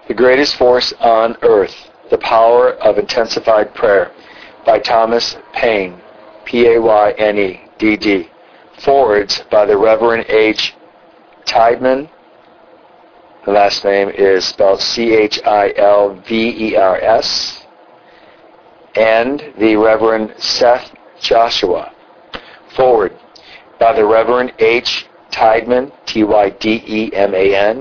The Greatest Force on Earth, The Power of Intensified Prayer, by Thomas Paine, Payne, D.D. Forwards by the Reverend H. Tideman. The last name is spelled Chilvers, and the Reverend Seth Joshua. Forward by the Reverend H. Tideman, Tydeman,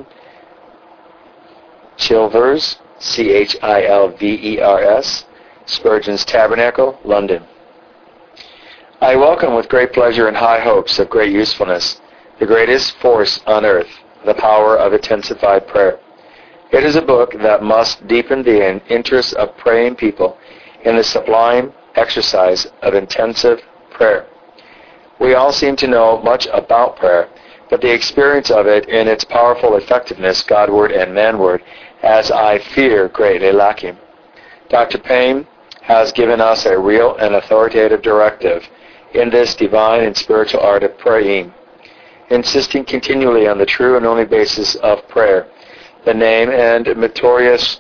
Chilvers, Chilvers, Spurgeon's Tabernacle, London. I welcome with great pleasure and high hopes of great usefulness The Greatest Force on Earth, The Power of Intensified Prayer. It is a book that must deepen the interest of praying people in the sublime exercise of intensive prayer. We all seem to know much about prayer, but the experience of it in its powerful effectiveness, Godward and manward, as I fear greatly lacking. Dr. Paine has given us a real and authoritative directive in this divine and spiritual art of praying, insisting continually on the true and only basis of prayer, the name and notorious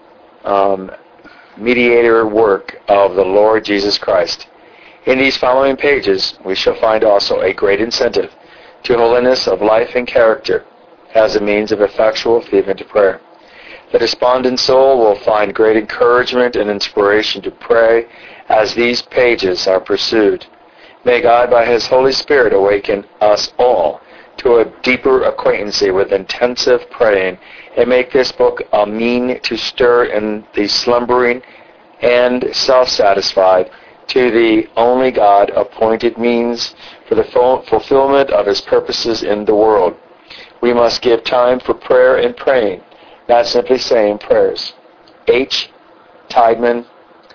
mediator work of the Lord Jesus Christ. In these following pages, we shall find also a great incentive to holiness of life and character as a means of effectual fervent prayer. The despondent soul will find great encouragement and inspiration to pray as these pages are pursued. May God, by His Holy Spirit, awaken us all to a deeper acquaintance with intensive praying, and make this book a mean to stir in the slumbering and self-satisfied to the only God-appointed means for the fulfillment of His purposes in the world. We must give time for prayer and praying, not simply saying prayers. H. Tideman,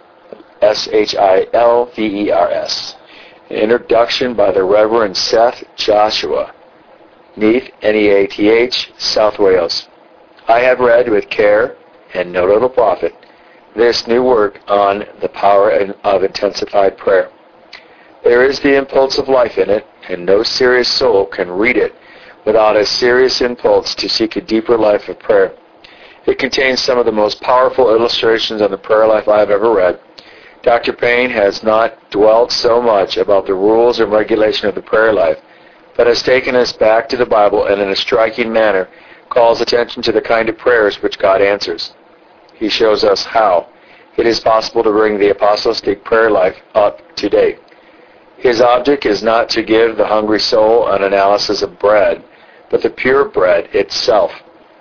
Schilvers. An introduction by the Reverend Seth Joshua, Neath, Neath, South Wales. I have read with care and no little profit this new work on the power of intensified prayer. There is the impulse of life in it, and no serious soul can read it without a serious impulse to seek a deeper life of prayer. It contains some of the most powerful illustrations on the prayer life I have ever read. Dr. Paine has not dwelt so much about the rules and regulation of the prayer life, but has taken us back to the Bible and in a striking manner calls attention to the kind of prayers which God answers. He shows us how it is possible to bring the apostolic prayer life up to date. His object is not to give the hungry soul an analysis of bread, but the pure bread itself.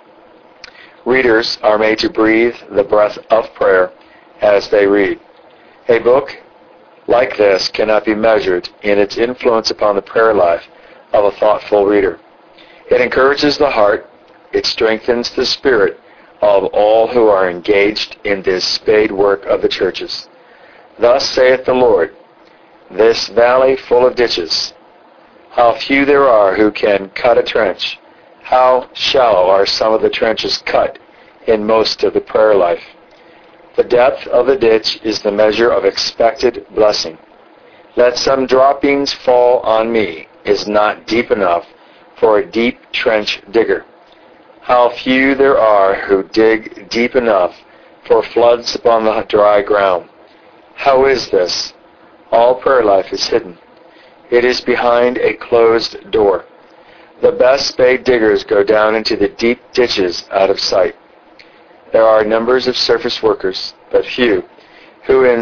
Readers are made to breathe the breath of prayer as they read. A book like this cannot be measured in its influence upon the prayer life of a thoughtful reader. It encourages the heart, it strengthens the spirit of all who are engaged in this spade work of the churches. Thus saith the Lord, this valley full of ditches, how few there are who can cut a trench, how shallow are some of the trenches cut in most of the prayer life. The depth of the ditch is the measure of expected blessing. Let some droppings fall on me is not deep enough for a deep trench digger. How few there are who dig deep enough for floods upon the dry ground. How is this? All prayer life is hidden. It is behind a closed door. The best spade diggers go down into the deep ditches out of sight. There are numbers of surface workers, but few, who in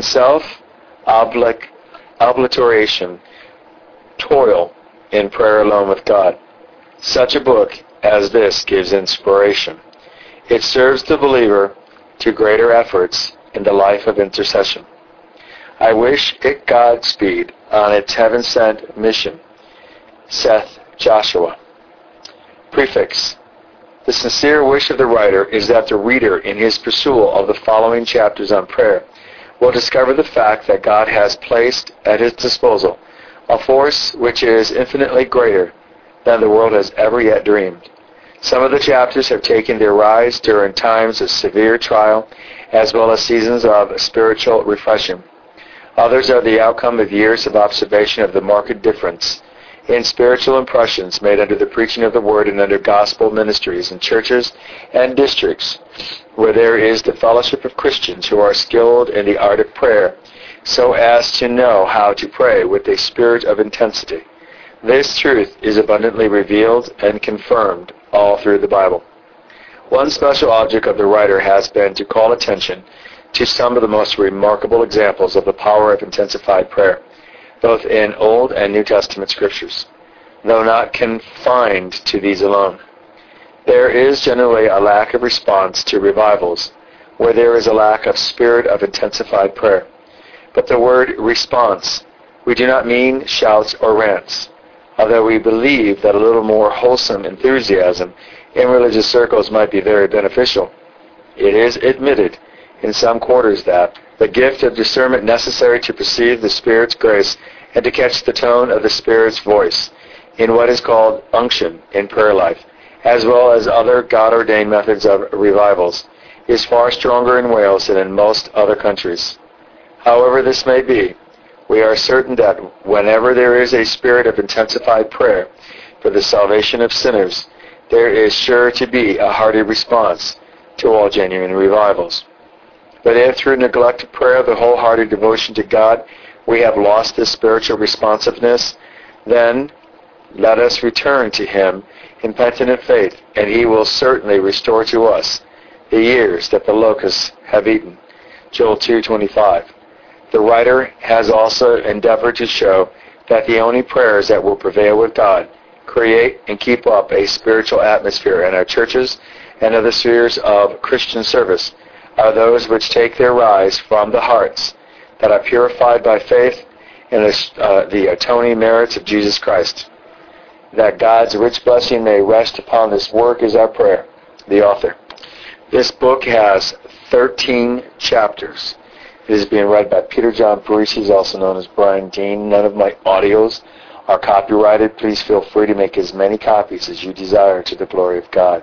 self-obliteration toil in prayer alone with God. Such a book as this gives inspiration. It serves the believer to greater efforts in the life of intercession. I wish it Godspeed on its heaven-sent mission. Seth Joshua. Prefix. The sincere wish of the writer is that the reader, in his pursuit of the following chapters on prayer, will discover the fact that God has placed at his disposal a force which is infinitely greater than the world has ever yet dreamed. Some of the chapters have taken their rise during times of severe trial, as well as seasons of spiritual refreshing. Others are the outcome of years of observation of the marked difference in spiritual impressions made under the preaching of the Word and under gospel ministries in churches and districts where there is the fellowship of Christians who are skilled in the art of prayer, so as to know how to pray with a spirit of intensity. This truth is abundantly revealed and confirmed all through the Bible. One special object of the writer has been to call attention to some of the most remarkable examples of the power of intensified prayer, both in Old and New Testament scriptures, though not confined to these alone. There is generally a lack of response to revivals, where there is a lack of spirit of intensified prayer. But the word response, we do not mean shouts or rants, although we believe that a little more wholesome enthusiasm in religious circles might be very beneficial. It is admitted in some quarters that the gift of discernment necessary to perceive the Spirit's grace and to catch the tone of the Spirit's voice in what is called unction in prayer life, as well as other God-ordained methods of revivals, is far stronger in Wales than in most other countries. However this may be, we are certain that whenever there is a spirit of intensified prayer for the salvation of sinners, there is sure to be a hearty response to all genuine revivals. But if through neglect of prayer, the wholehearted devotion to God, we have lost this spiritual responsiveness, then let us return to Him in penitent faith, and He will certainly restore to us the years that the locusts have eaten. Joel 2:25. The writer has also endeavored to show that the only prayers that will prevail with God, create and keep up a spiritual atmosphere in our churches and other spheres of Christian service, are those which take their rise from the hearts that are purified by faith in the atoning merits of Jesus Christ. That God's rich blessing may rest upon this work is our prayer. The author. This book has 13 chapters. It is being read by Peter John Parisi, also known as Brian Dean. None of my audios are copyrighted. Please feel free to make as many copies as you desire to the glory of God.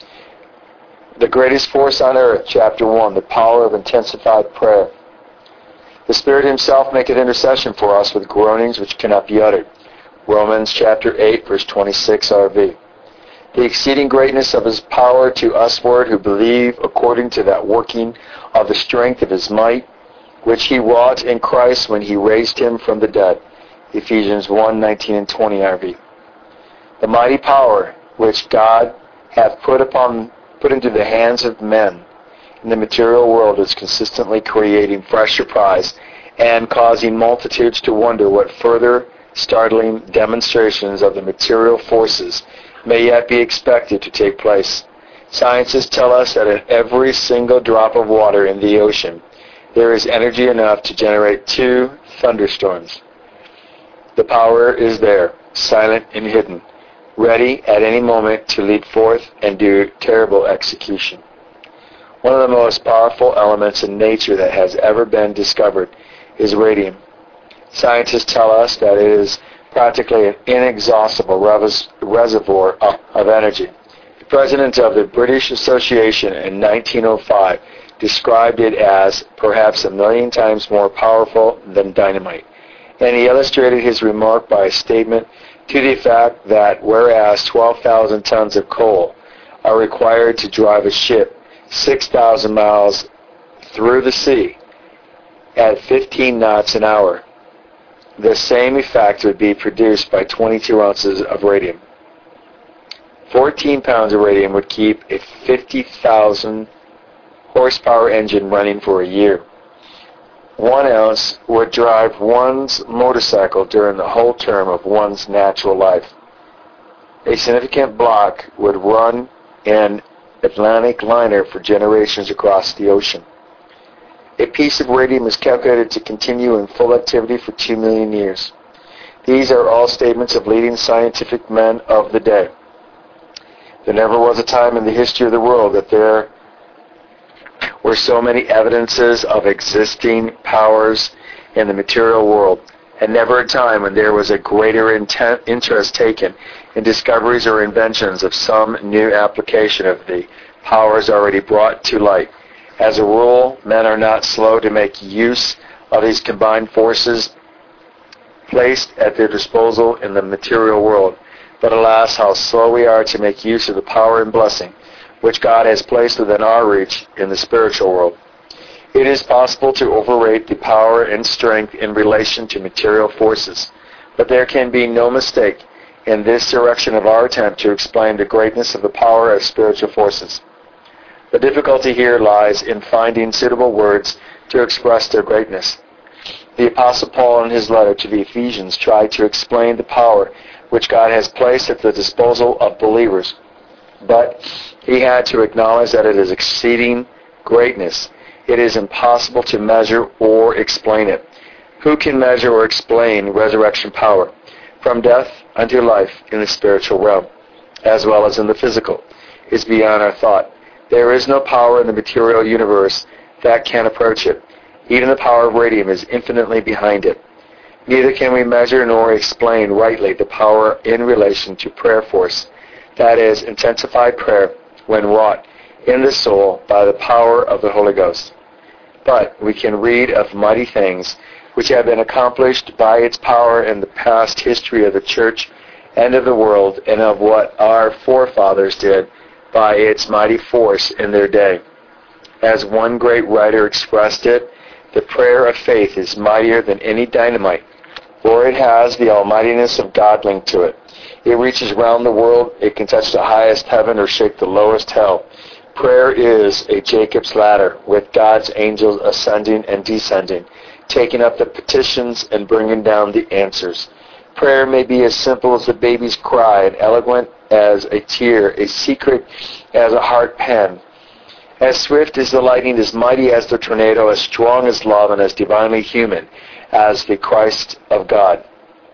The greatest force on earth, chapter 1, the power of intensified prayer. The Spirit Himself maketh intercession for us with groanings which cannot be uttered. Romans chapter 8, verse 26 RV. The exceeding greatness of His power to usward who believe according to that working of the strength of His might, which He wrought in Christ when He raised Him from the dead. Ephesians 1, 19 and 20 RV. The mighty power which God hath put into the hands of men in the material world is consistently creating fresh surprise and causing multitudes to wonder what further startling demonstrations of the material forces may yet be expected to take place. Scientists tell us that in every single drop of water in the ocean, there is energy enough to generate 2 thunderstorms. The power is there, silent and hidden, ready at any moment to leap forth and do terrible execution. One of the most powerful elements in nature that has ever been discovered is radium. Scientists tell us that it is practically an inexhaustible reservoir of energy. The president of the British Association in 1905 described it as perhaps 1,000,000 times more powerful than dynamite. And he illustrated his remark by a statement to the effect that whereas 12,000 tons of coal are required to drive a ship 6,000 miles through the sea at 15 knots an hour, the same effect would be produced by 22 ounces of radium. 14 pounds of radium would keep a 50,000 horsepower engine running for a year. 1 ounce would drive one's motorcycle during the whole term of one's natural life. A significant block would run an Atlantic liner for generations across the ocean. A piece of radium is calculated to continue in full activity for 2 million years. These are all statements of leading scientific men of the day. There never was a time in the history of the world that there were so many evidences of existing powers in the material world, and never a time when there was a greater interest taken in discoveries or inventions of some new application of the powers already brought to light. As a rule, men are not slow to make use of these combined forces placed at their disposal in the material world. But alas, how slow we are to make use of the power and blessing which God has placed within our reach in the spiritual world. It is possible to overrate the power and strength in relation to material forces, but there can be no mistake in this direction of our attempt to explain the greatness of the power of spiritual forces. The difficulty here lies in finding suitable words to express their greatness. The Apostle Paul in his letter to the Ephesians tried to explain the power which God has placed at the disposal of believers, but he had to acknowledge that it is exceeding greatness. It is impossible to measure or explain it. Who can measure or explain resurrection power from death unto life in the spiritual realm, as well as in the physical, is beyond our thought. There is no power in the material universe that can approach it. Even the power of radium is infinitely behind it. Neither can we measure nor explain rightly the power in relation to prayer force, that is, intensified prayer when wrought in the soul by the power of the Holy Ghost. But we can read of mighty things which have been accomplished by its power in the past history of the church and of the world, and of what our forefathers did by its mighty force in their day. As one great writer expressed it, the prayer of faith is mightier than any dynamite, for it has the almightiness of God linked to it. It reaches round the world. It can touch the highest heaven or shake the lowest hell. Prayer is a Jacob's ladder, with God's angels ascending and descending, taking up the petitions and bringing down the answers. Prayer may be as simple as a baby's cry, and eloquent as a tear, a secret as a heart pen, as swift as the lightning, as mighty as the tornado, as strong as love, and as divinely human as the Christ of God.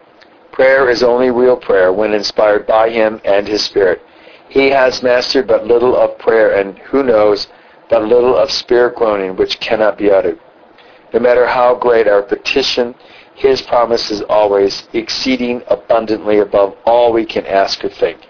Prayer is only real prayer when inspired by Him and His Spirit. He has mastered but little of prayer, and who knows but little of spirit groaning which cannot be uttered. No matter how great our petition, His promise is always exceeding abundantly above all we can ask or think.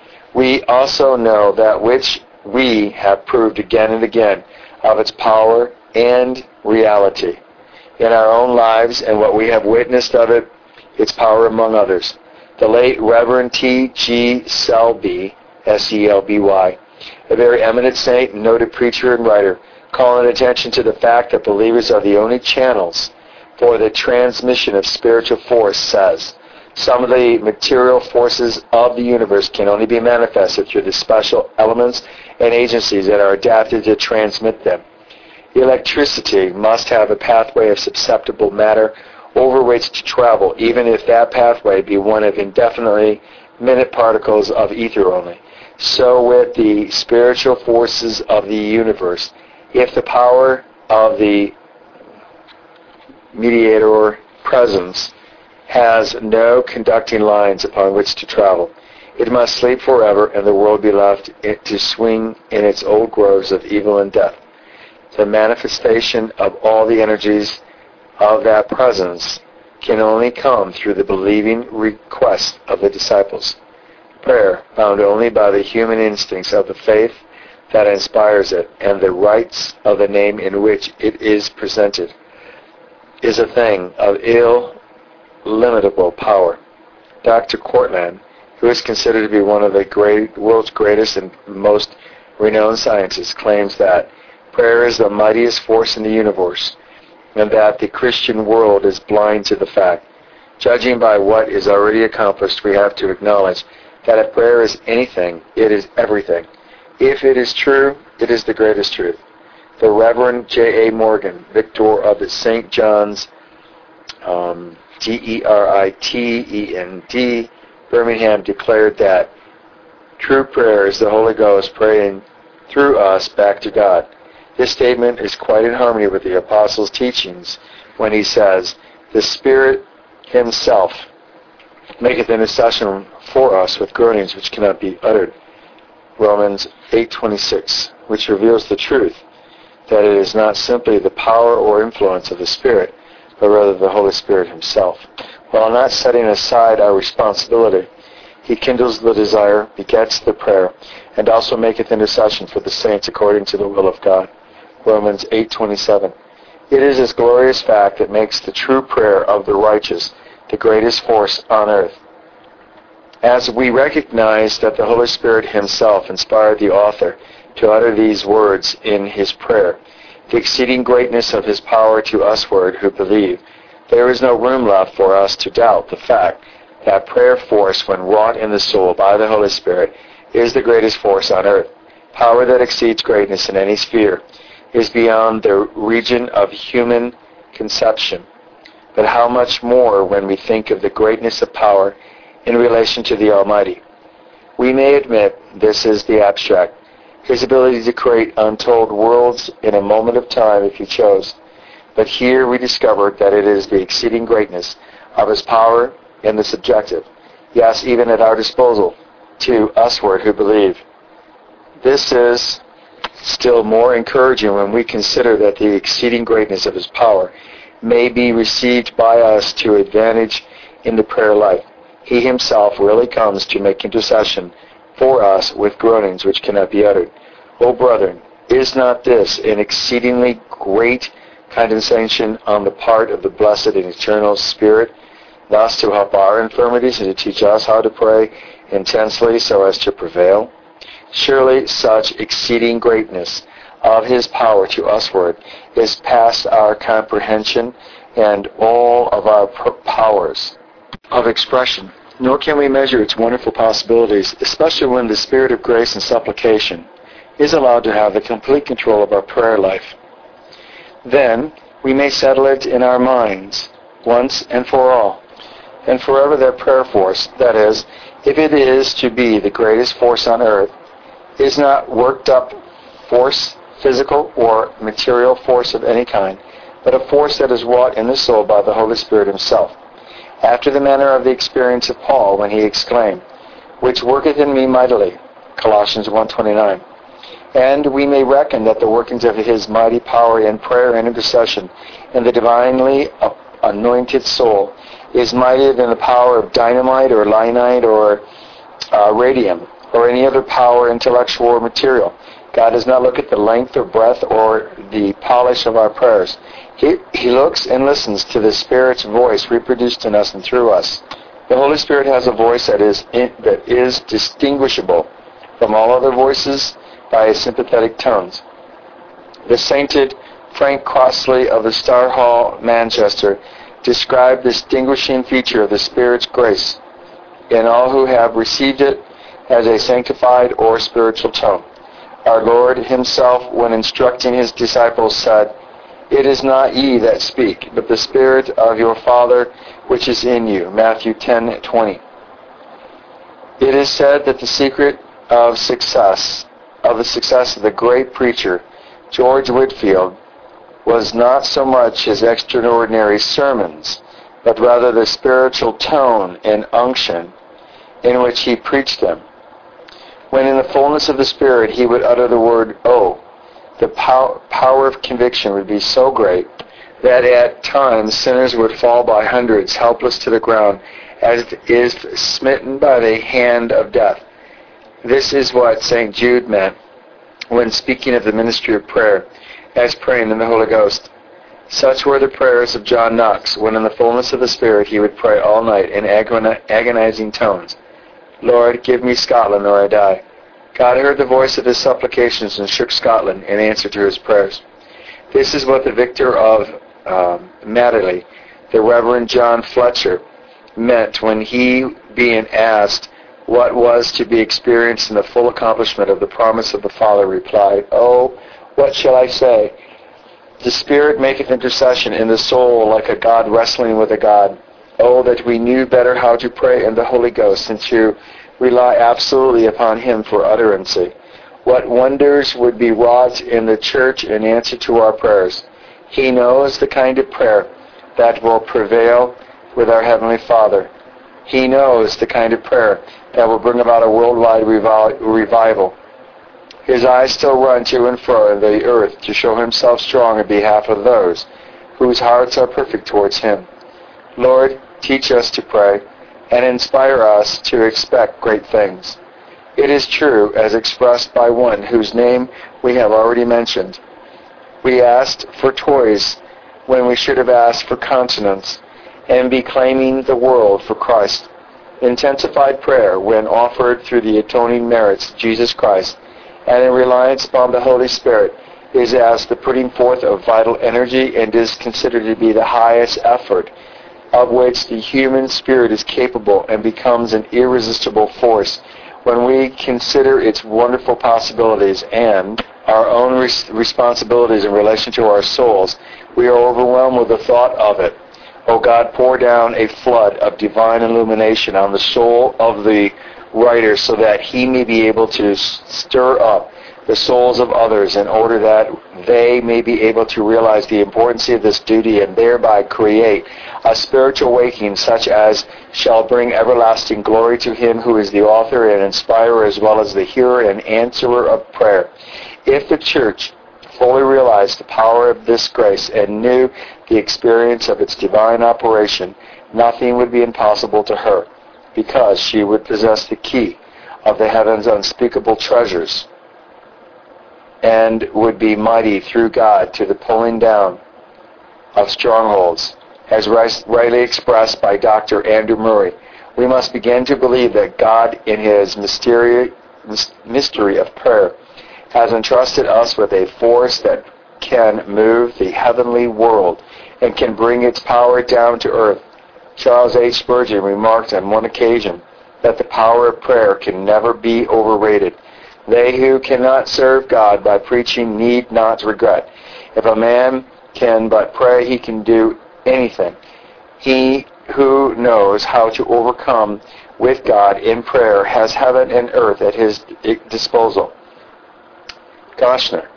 We also know that which we have proved again and again of its power and reality in our own lives, and what we have witnessed of it, its power among others. The late Reverend T.G. Selby, S-E-L-B-Y, a very eminent saint, noted preacher and writer, calling attention to the fact that believers are the only channels for the transmission of spiritual force, says, some of the material forces of the universe can only be manifested through the special elements and agencies that are adapted to transmit them. Electricity must have a pathway of susceptible matter over which to travel, even if that pathway be one of indefinitely minute particles of ether only. So with the spiritual forces of the universe, if the power of the mediator presence has no conducting lines upon which to travel, it must sleep forever, and the world be left to swing in its old groves of evil and death. The manifestation of all the energies of that presence can only come through the believing request of the disciples. Prayer, found only by the human instincts of the faith that inspires it and the rights of the name in which it is presented, is a thing of illimitable power. Dr. Cortland, who is considered to be one of the world's greatest and most renowned scientists, claims that prayer is the mightiest force in the universe, and that the Christian world is blind to the fact. Judging by what is already accomplished, we have to acknowledge that if prayer is anything, it is everything. If it is true, it is the greatest truth. The Reverend J.A. Morgan, Victor of the St. John's, D-E-R-I-T-E-N-D, Birmingham, declared that true prayer is the Holy Ghost praying through us back to God. This statement is quite in harmony with the Apostle's teachings when he says, the Spirit Himself maketh intercession for us with groanings which cannot be uttered. Romans 8:26, which reveals the truth that it is not simply the power or influence of the Spirit, but rather the Holy Spirit Himself. While not setting aside our responsibility, He kindles the desire, begets the prayer, and also maketh intercession for the saints according to the will of God. Romans 8:27. It is this glorious fact that makes the true prayer of the righteous the greatest force on earth. As we recognize that the Holy Spirit himself inspired the author to utter these words in his prayer, the exceeding greatness of his power to usward who believe, there is no room left for us to doubt the fact that prayer force, when wrought in the soul by the Holy Spirit, is the greatest force on earth. Power that exceeds greatness in any sphere is beyond the region of human conception. But how much more when we think of the greatness of power in relation to the Almighty. We may admit this is the abstract, his ability to create untold worlds in a moment of time if he chose. But here we discovered that it is the exceeding greatness of his power in the subjective, yes, even at our disposal, to usward who believe. This is still more encouraging when we consider that the exceeding greatness of his power may be received by us to advantage in the prayer life. He himself really comes to make intercession for us with groanings which cannot be uttered. O brethren, is not this an exceedingly great condescension on the part of the blessed and eternal Spirit, thus to help our infirmities and to teach us how to pray intensely so as to prevail? Surely such exceeding greatness of his power to usward is past our comprehension and all of our powers of expression, nor can we measure its wonderful possibilities, especially when the Spirit of grace and supplication is allowed to have the complete control of our prayer life. Then we may settle it in our minds once and for all, and forever that prayer force, that is, if it is to be the greatest force on earth, is not worked up force, physical or material force of any kind, but a force that is wrought in the soul by the Holy Spirit himself, after the manner of the experience of Paul when he exclaimed, which worketh in me mightily, Colossians 1:29. And we may reckon that the workings of his mighty power in prayer and intercession in the divinely anointed soul is mightier than the power of dynamite or lignite or radium or any other power, intellectual or material. God does not look at the length or breadth or the polish of our prayers. He looks and listens to the Spirit's voice reproduced in us and through us. The Holy Spirit has a voice that is distinguishable from all other voices by his sympathetic tones. The sainted Frank Crossley of the Star Hall, Manchester, described the distinguishing feature of the Spirit's grace in all who have received it as a sanctified or spiritual tone. Our Lord himself, when instructing his disciples, said, "It is not ye that speak, but the Spirit of your Father which is in you." Matthew 10:20. It is said that the secret of the success of the great preacher, George Whitefield, was not so much his extraordinary sermons, but rather the spiritual tone and unction in which he preached them. When in the fullness of the Spirit he would utter the word, "Oh," the power of conviction would be so great that at times sinners would fall by hundreds, helpless to the ground, as if smitten by the hand of death. This is what St. Jude meant when speaking of the ministry of prayer as praying in the Holy Ghost. Such were the prayers of John Knox, when in the fullness of the Spirit he would pray all night in agonizing tones, "Lord, give me Scotland or I die." God heard the voice of his supplications and shook Scotland in answer to his prayers. This is what the victor of Madeley, the Reverend John Fletcher, meant when he, being asked what was to be experienced in the full accomplishment of the promise of the Father, replied, "Oh, what shall I say? The Spirit maketh intercession in the soul like a God wrestling with a God. Oh, that we knew better how to pray in the Holy Ghost and to rely absolutely upon him for utterancy. What wonders would be wrought in the church in answer to our prayers. He knows the kind of prayer that will prevail with our Heavenly Father. He knows the kind of prayer that will bring about a worldwide revival. His eyes still run to and fro in the earth to show himself strong in behalf of those whose hearts are perfect towards him. Lord, teach us to pray and inspire us to expect great things. It is true, as expressed by one whose name we have already mentioned. We asked for toys when we should have asked for continence, and be claiming the world for Christ. Intensified prayer, when offered through the atoning merits of Jesus Christ and in reliance upon the Holy Spirit, is as the putting forth of vital energy and is considered to be the highest effort of which the human spirit is capable, and becomes an irresistible force when we consider its wonderful possibilities and our own responsibilities in relation to our souls. We are overwhelmed with the thought of it. O God, pour down a flood of divine illumination on the soul of the writer so that he may be able to stir up the souls of others in order that they may be able to realize the importance of this duty and thereby create a spiritual awakening such as shall bring everlasting glory to him who is the author and inspirer as well as the hearer and answerer of prayer. If the church fully realized the power of this grace and knew the experience of its divine operation, nothing would be impossible to her, because she would possess the key of the heaven's unspeakable treasures and would be mighty through God to the pulling down of strongholds. As rightly expressed by Dr. Andrew Murray, we must begin to believe that God, in his mystery of prayer, has entrusted us with a force that can move the heavenly world and can bring its power down to earth. Charles H. Spurgeon remarked on one occasion that the power of prayer can never be overrated. They who cannot serve God by preaching need not regret. If a man can but pray, he can do anything. He who knows how to overcome with God in prayer has heaven and earth at his disposal. Gossner,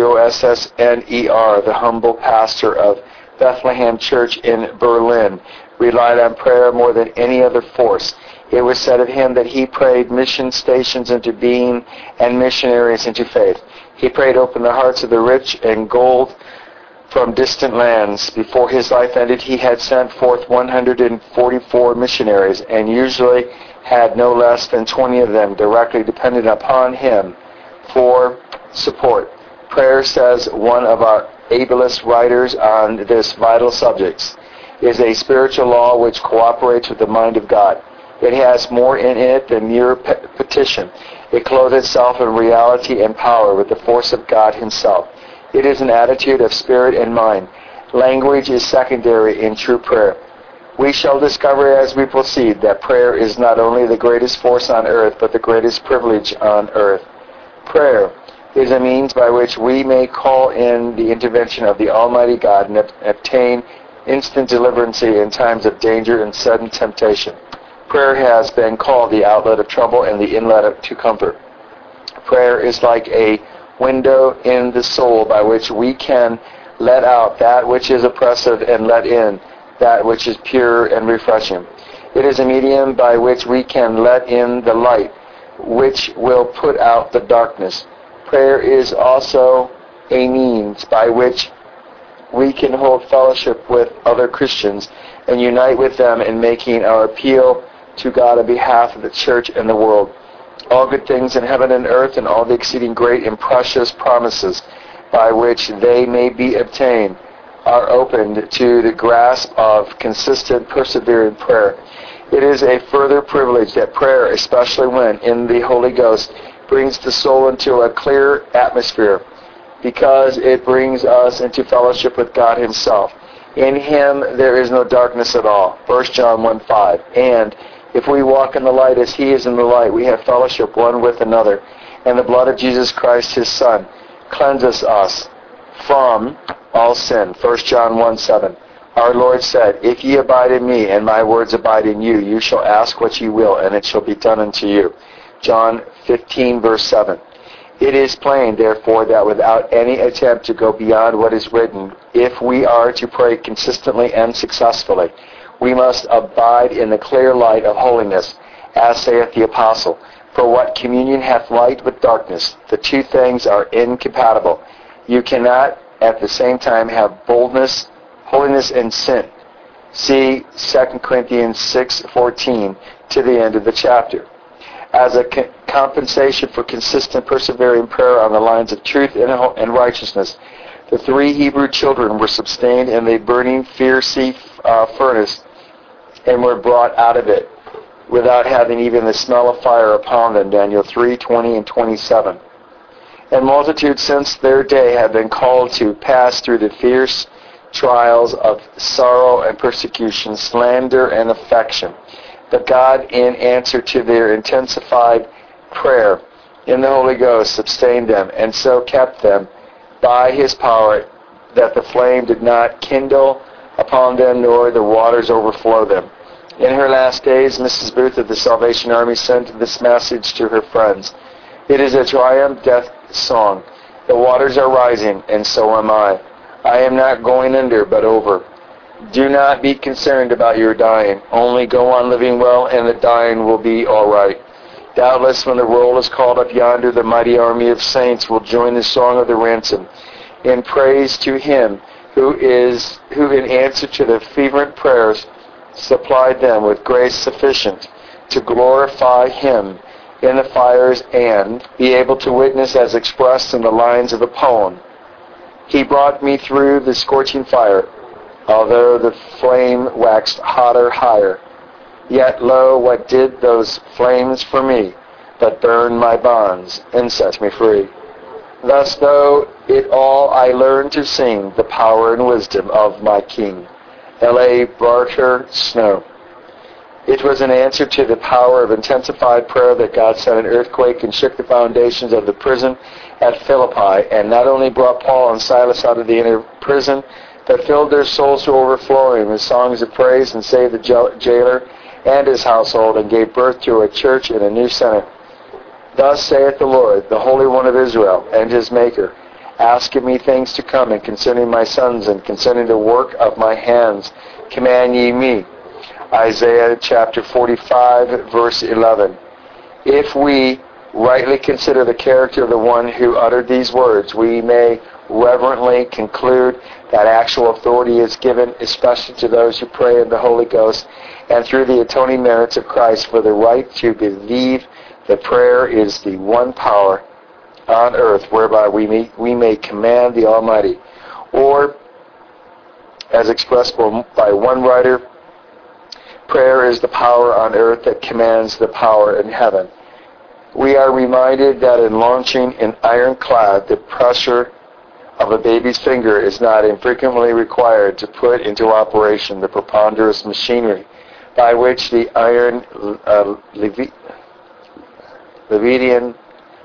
Gossner, the humble pastor of Bethlehem Church in Berlin, relied on prayer more than any other force. It was said of him that he prayed mission stations into being and missionaries into faith. He prayed open the hearts of the rich and gold from distant lands. Before his life ended, he had sent forth 144 missionaries and usually had no less than 20 of them directly dependent upon him for support. Prayer, says one of our ablest writers on this vital subject, is a spiritual law which cooperates with the mind of God. It has more in it than mere petition. It clothes itself in reality and power with the force of God himself. It is an attitude of spirit and mind. Language is secondary in true prayer. We shall discover as we proceed that prayer is not only the greatest force on earth, but the greatest privilege on earth. Prayer is a means by which we may call in the intervention of the Almighty God and obtain instant deliverance in times of danger and sudden temptation. Prayer has been called the outlet of trouble and the inlet to comfort. Prayer is like a window in the soul by which we can let out that which is oppressive and let in that which is pure and refreshing. It is a medium by which we can let in the light, which will put out the darkness. Prayer is also a means by which we can hold fellowship with other Christians and unite with them in making our appeal to God on behalf of the church and the world. All good things in heaven and earth and all the exceeding great and precious promises by which they may be obtained are opened to the grasp of consistent, persevering prayer. It is a further privilege that prayer, especially when in the Holy Ghost, brings the soul into a clear atmosphere, because it brings us into fellowship with God himself. In him there is no darkness at all. 1 John 1:5. And if we walk in the light as he is in the light, we have fellowship one with another. And the blood of Jesus Christ, his Son, cleanses us from all sin. 1 John 1:7. Our Lord said, If ye abide in me, and my words abide in you, you shall ask what ye will, and it shall be done unto you. John 15, verse 7. It is plain, therefore, that without any attempt to go beyond what is written, if we are to pray consistently and successfully, we must abide in the clear light of holiness, as saith the Apostle. For what communion hath light with darkness? The two things are incompatible. You cannot at the same time have boldness, holiness, and sin. See 2 Corinthians 6:14 to the end of the chapter. As a compensation for consistent, persevering prayer on the lines of truth and righteousness, the three Hebrew children were sustained in the burning fiery furnace and were brought out of it without having even the smell of fire upon them. Daniel 3:20 and 27. And multitudes since their day have been called to pass through the fierce trials of sorrow and persecution, slander and affection. But God, in answer to their intensified prayer in the Holy Ghost, sustained them, and so kept them by his power, that the flame did not kindle upon them, nor the waters overflow them. In her last days, Mrs. Booth of the Salvation Army sent this message to her friends. It is a triumph death song. The waters are rising, and so am I. I am not going under, but over. Do not be concerned about your dying. Only go on living well, and the dying will be all right. Doubtless, when the roll is called up yonder, the mighty army of saints will join the song of the ransom in praise to him who in answer to their fervent prayers supplied them with grace sufficient to glorify him in the fires and be able to witness as expressed in the lines of a poem. He brought me through the scorching fire, although the flame waxed hotter higher. Yet lo, what did those flames for me, but burn my bonds and set me free. Thus, though it all I learned to sing the power and wisdom of my King. L.A. Barker Snow. It was an answer to the power of intensified prayer that God sent an earthquake and shook the foundations of the prison at Philippi, and not only brought Paul and Silas out of the inner prison, but filled their souls to overflowing with songs of praise, and saved the jailer and his household, and gave birth to a church and a new center. Thus saith the Lord, the Holy One of Israel, and his Maker, ask of me things to come, and concerning my sons, and concerning the work of my hands, command ye me. Isaiah chapter 45, verse 11. If we rightly consider the character of the one who uttered these words, we may reverently conclude that actual authority is given, especially to those who pray in the Holy Ghost, and through the atoning merits of Christ, for the right to believe that prayer is the one power on earth whereby we may command the Almighty. Or, as expressed by one writer, prayer is the power on earth that commands the power in heaven. We are reminded that in launching an ironclad, the pressure of a baby's finger is not infrequently required to put into operation the preponderous machinery by which the iron Leviathan,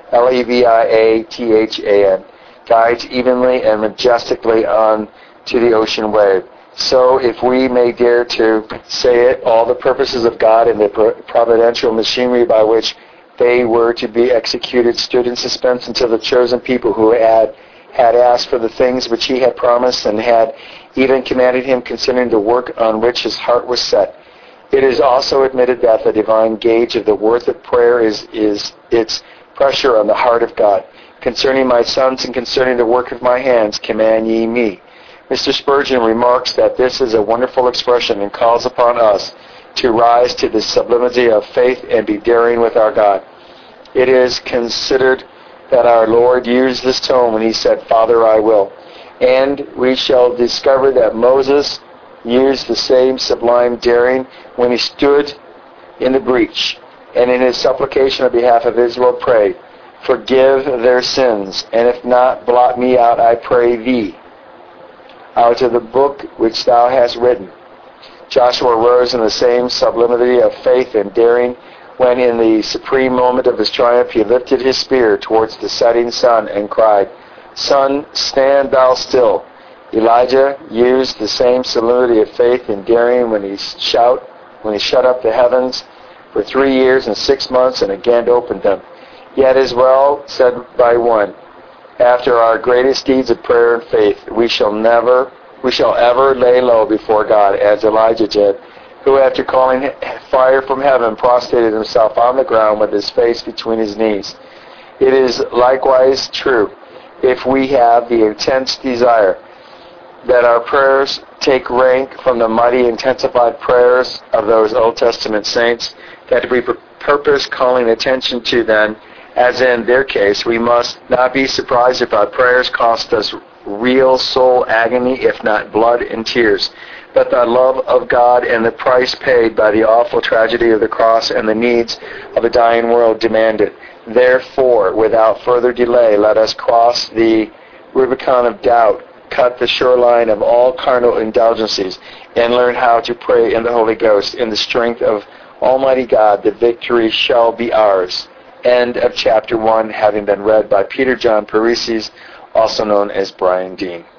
Leviathan, guides evenly and majestically on to the ocean wave. So, if we may dare to say it, all the purposes of God and the providential machinery by which they were to be executed stood in suspense until the chosen people who had asked for the things which he had promised and had even commanded him concerning the work on which his heart was set. It is also admitted that the divine gauge of the worth of prayer is its pressure on the heart of God. Concerning my sons and concerning the work of my hands, command ye me. Mr. Spurgeon remarks that this is a wonderful expression and calls upon us to rise to the sublimity of faith and be daring with our God. It is considered that our Lord used this tone when he said, Father, I will. And we shall discover that Moses used the same sublime daring when he stood in the breach and in his supplication on behalf of Israel prayed, forgive their sins, and if not, blot me out, I pray thee, out of the book which thou hast written. Joshua rose in the same sublimity of faith and daring when in the supreme moment of his triumph he lifted his spear towards the setting sun and cried, Sun, stand thou still. Elijah used the same sublimity of faith and daring when he shut up the heavens for 3 years and 6 months and again opened them. Yet as well said by one, after our greatest deeds of prayer and faith, we shall ever lay low before God, as Elijah did, who after calling fire from heaven prostrated himself on the ground with his face between his knees. It is likewise true, if we have the intense desire that our prayers take rank from the mighty intensified prayers of those Old Testament saints, that we purpose calling attention to them, as in their case, we must not be surprised if our prayers cost us real soul agony, if not blood and tears. But the love of God and the price paid by the awful tragedy of the cross and the needs of a dying world demand it. Therefore, without further delay, let us cross the Rubicon of doubt, cut the shoreline of all carnal indulgences, and learn how to pray in the Holy Ghost. In the strength of Almighty God, the victory shall be ours. End of chapter 1, having been read by Peter John Paresis, also known as Brian Dean.